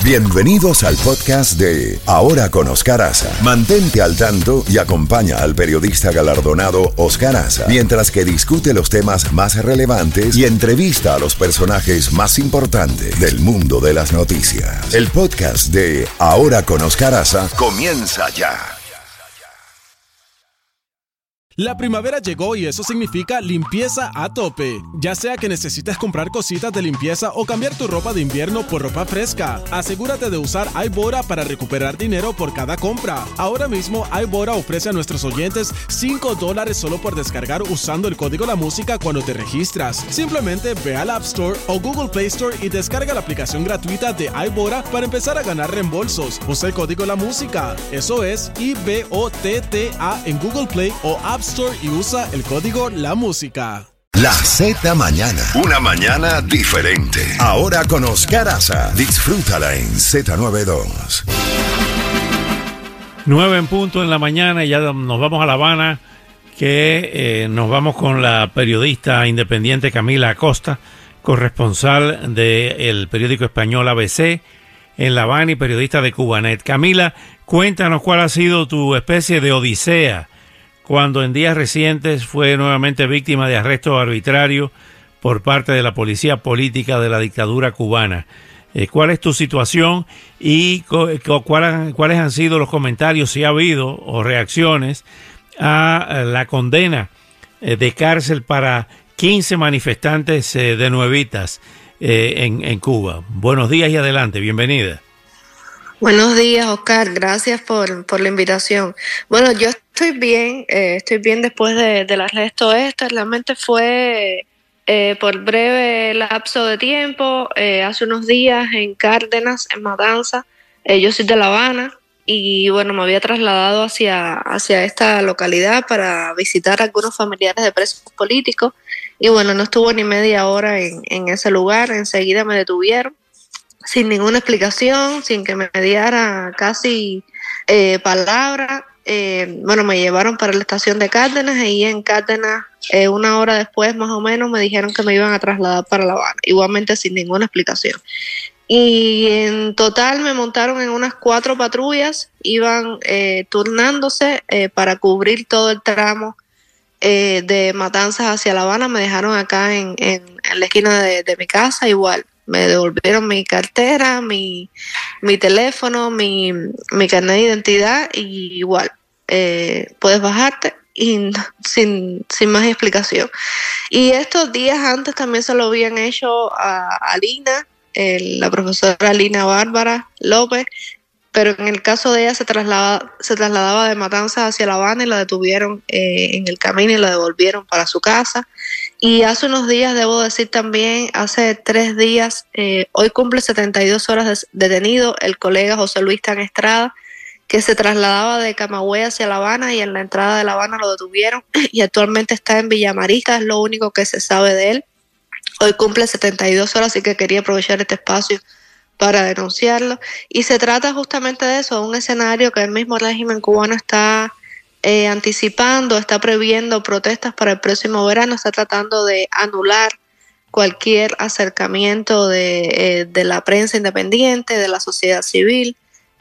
Bienvenidos al podcast de Ahora con Oscar Aza. Mantente al tanto y acompaña al periodista galardonado Oscar Aza mientras que discute los temas más relevantes y entrevista a los personajes más importantes del mundo de las noticias. El podcast de Ahora con Oscar Aza comienza ya. La primavera llegó y eso significa limpieza a tope. Ya sea que necesites comprar cositas de limpieza o cambiar tu ropa de invierno por ropa fresca, asegúrate de usar iBora para recuperar dinero por cada compra. Ahora mismo iBora ofrece a nuestros oyentes $5 solo por descargar usando el código La Música cuando te registras. Simplemente ve al App Store o Google Play Store y descarga la aplicación gratuita de iBora para empezar a ganar reembolsos. Usa el código La Música. Eso es IBOTTA en Google Play o App Store y usa el código La Música. La Z Mañana. Una mañana diferente. Ahora con Oscar Aza. Disfrútala en Z92. 9 en punto en la mañana y ya nos vamos a La Habana, que nos vamos con la periodista independiente Camila Acosta, corresponsal del periódico español ABC en La Habana y periodista de Cubanet. Camila, cuéntanos cuál ha sido tu especie de odisea cuando en días recientes fue nuevamente víctima de arresto arbitrario por parte de la policía política de la dictadura cubana. ¿Cuál es tu situación y cuáles han sido los comentarios, si ha habido, o reacciones a la condena de cárcel para 15 manifestantes de nuevitas en Cuba? Buenos días y adelante, bienvenida. Buenos días, Oscar. Gracias por la invitación. Bueno, yo estoy bien después del arresto. Realmente fue por breve lapso de tiempo. Hace unos días en Cárdenas, en Matanzas. Yo soy de La Habana y bueno, me había trasladado hacia esta localidad para visitar a algunos familiares de presos políticos. Y bueno, no estuvo ni media hora en ese lugar. Enseguida me detuvieron, sin ninguna explicación, sin que me diera casi palabra. Bueno, me llevaron para la estación de Cárdenas y en Cárdenas, una hora después más o menos, me dijeron que me iban a trasladar para La Habana, igualmente sin ninguna explicación. Y en total me montaron en unas 4 patrullas, iban turnándose para cubrir todo el tramo de Matanzas hacia La Habana. Me dejaron acá en la esquina de mi casa, igual. Me devolvieron mi cartera, mi teléfono, mi carnet de identidad y igual, puedes bajarte y sin más explicación. Y estos días antes también se lo habían hecho a Lina, la profesora Lina Bárbara López, pero en el caso de ella se trasladaba de Matanzas hacia La Habana y la detuvieron en el camino y la devolvieron para su casa. Y hace unos días, debo decir también, hace 3 días, hoy cumple 72 horas detenido el colega José Luis Tan Estrada, que se trasladaba de Camagüey hacia La Habana y en la entrada de La Habana lo detuvieron y actualmente está en Villamarista, es lo único que se sabe de él. Hoy cumple 72 horas, así que quería aprovechar este espacio para denunciarlo. Y se trata justamente de eso, un escenario que el mismo régimen cubano está anticipando, está previendo protestas para el próximo verano, está tratando de anular cualquier acercamiento de la prensa independiente, de la sociedad civil.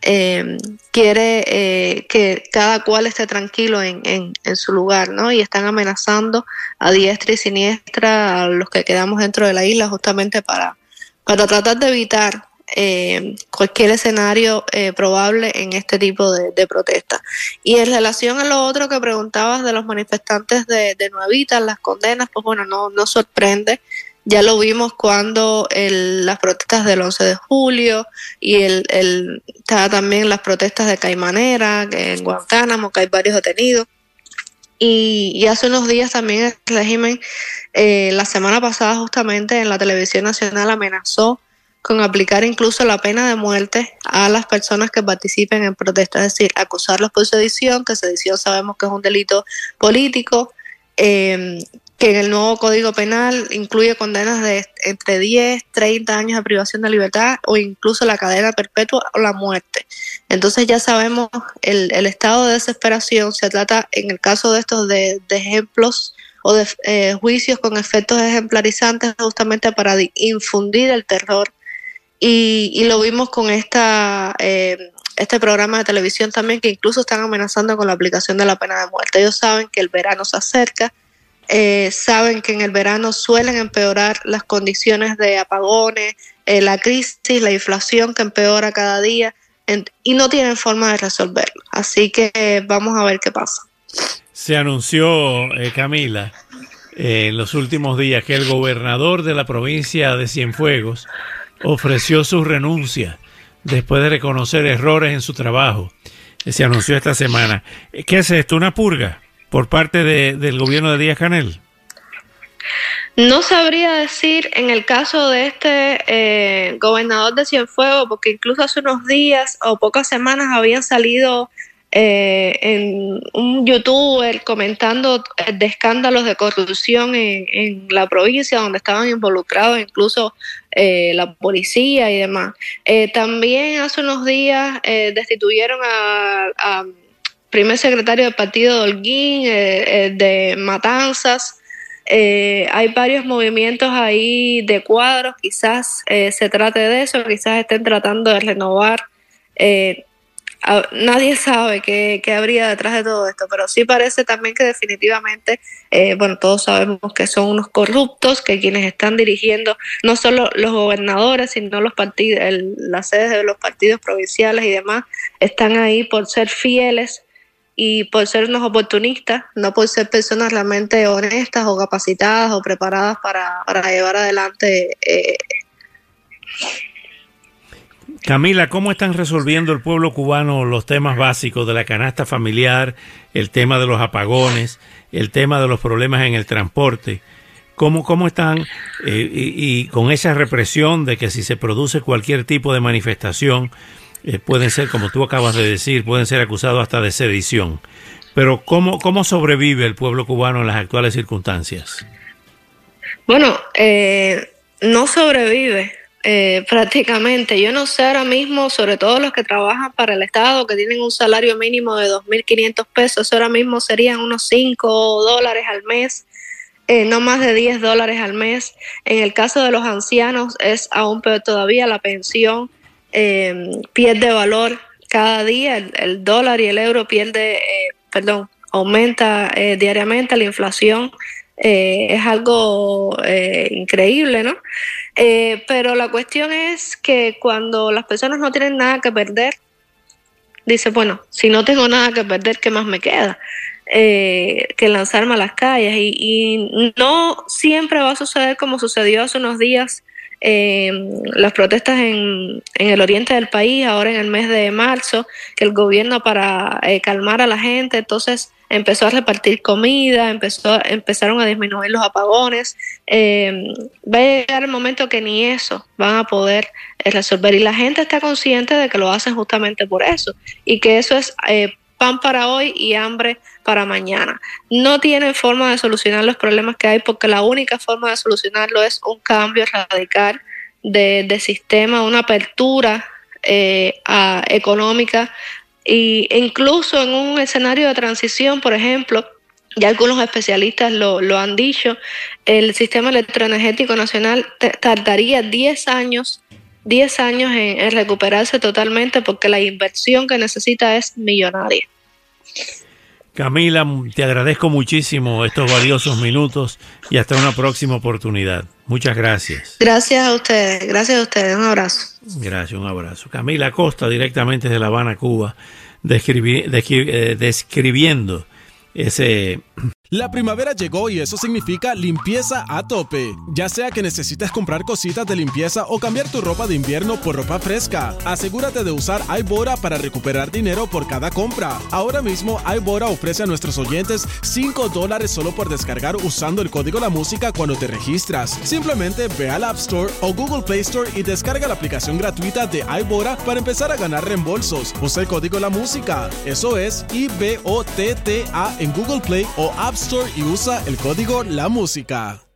Quiere que cada cual esté tranquilo en su lugar, ¿no? Y están amenazando a diestra y siniestra a los que quedamos dentro de la isla justamente para tratar de evitar cualquier escenario probable en este tipo de protestas. Y en relación a lo otro que preguntabas de los manifestantes de Nuevitas, las condenas, pues bueno, no sorprende. Ya lo vimos cuando las protestas del 11 de julio y estaba también las protestas de Caimanera, que en Guantánamo, que hay varios detenidos. Y hace unos días también el régimen, la semana pasada justamente en la televisión nacional amenazó con aplicar incluso la pena de muerte a las personas que participen en protestas, es decir, acusarlos por sedición, que sedición sabemos que es un delito político, que en el nuevo Código Penal incluye condenas de entre 10, 30 años de privación de libertad o incluso la cadena perpetua o la muerte. Entonces ya sabemos el estado de desesperación. Se trata en el caso de estos de ejemplos o de juicios con efectos ejemplarizantes justamente para infundir el terror y lo vimos con este programa de televisión también, que incluso están amenazando con la aplicación de la pena de muerte. Ellos saben que el verano se acerca, saben que en el verano suelen empeorar las condiciones de apagones, la crisis, la inflación que empeora cada día, y no tienen forma de resolverlo. Así que vamos a ver qué pasa. Se anunció, Camila, en los últimos días que el gobernador de la provincia de Cienfuegos ofreció su renuncia después de reconocer errores en su trabajo. Se anunció esta semana. ¿Qué es esto? ¿Una purga por parte del gobierno de Díaz-Canel? No sabría decir en el caso de este gobernador de Cienfuegos, porque incluso hace unos días o pocas semanas habían salido en un youtuber comentando de escándalos de corrupción en la provincia, donde estaban involucrados incluso la policía y demás. También hace unos días destituyeron a primer secretario del partido de Holguín, de Matanzas. Hay varios movimientos ahí de cuadros, quizás se trate de eso, quizás estén tratando de renovar. Nadie sabe qué habría detrás de todo esto, pero sí parece también que definitivamente, todos sabemos que son unos corruptos, que quienes están dirigiendo no solo los gobernadores, sino los partidos, las sedes de los partidos provinciales y demás, están ahí por ser fieles y por ser unos oportunistas, no por ser personas realmente honestas o capacitadas o preparadas para llevar adelante. Camila, ¿cómo están resolviendo el pueblo cubano los temas básicos de la canasta familiar, el tema de los apagones, el tema de los problemas en el transporte? ¿Cómo están y con esa represión de que si se produce cualquier tipo de manifestación, pueden ser, como tú acabas de decir, pueden ser acusados hasta de sedición? Pero ¿cómo sobrevive el pueblo cubano en las actuales circunstancias? Bueno, no sobrevive. Prácticamente, yo no sé ahora mismo, sobre todo los que trabajan para el Estado, que tienen un salario mínimo de 2.500 pesos, ahora mismo serían unos $5 al mes, no más de $10 al mes. En el caso de los ancianos es aún peor todavía, la pensión pierde valor cada día, el dólar y el euro aumenta diariamente, la inflación es algo increíble, ¿no? Pero la cuestión es que cuando las personas no tienen nada que perder, dice, bueno, si no tengo nada que perder, ¿qué más me queda? Que lanzarme a las calles. Y no siempre va a suceder como sucedió hace unos días, las protestas en el oriente del país, ahora en el mes de marzo, que el gobierno, para calmar a la gente, entonces empezó a repartir comida, empezaron a disminuir los apagones. Va a llegar el momento que ni eso van a poder resolver, y la gente está consciente de que lo hacen justamente por eso, y que eso es pan para hoy y hambre para mañana. No tienen forma de solucionar los problemas que hay, porque la única forma de solucionarlo es un cambio radical de sistema, una apertura económica, e incluso en un escenario de transición, por ejemplo, ya algunos especialistas lo han dicho, el sistema electroenergético nacional tardaría 10 años en recuperarse totalmente, porque la inversión que necesita es millonaria. Camila, te agradezco muchísimo estos valiosos minutos y hasta una próxima oportunidad. Muchas gracias. Gracias a ustedes, un abrazo. Gracias, un abrazo. Camila Acosta, directamente de La Habana, Cuba, describiendo ese... La primavera llegó y eso significa limpieza a tope. Ya sea que necesites comprar cositas de limpieza o cambiar tu ropa de invierno por ropa fresca, asegúrate de usar iBora para recuperar dinero por cada compra. Ahora mismo iBora ofrece a nuestros oyentes $5 solo por descargar usando el código La Música cuando te registras. Simplemente ve al App Store o Google Play Store y descarga la aplicación gratuita de iBora para empezar a ganar reembolsos. Usa el código La Música, eso es IBOTTA en Google Play o App Store y usa el código La Música.